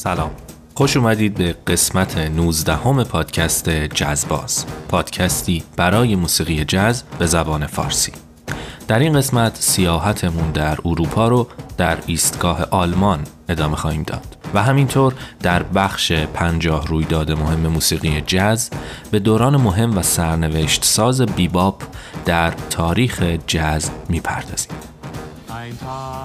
سلام، خوش اومدید به قسمت 19 پادکست جزباز، پادکستی برای موسیقی جاز به زبان فارسی. در این قسمت سیاحتمون در اروپا رو در ایستگاه آلمان ادامه خواهیم داد و همینطور در بخش 50 رویداد مهم موسیقی جاز به دوران مهم و سرنوشت ساز بیباپ در تاریخ جاز میپردازیم.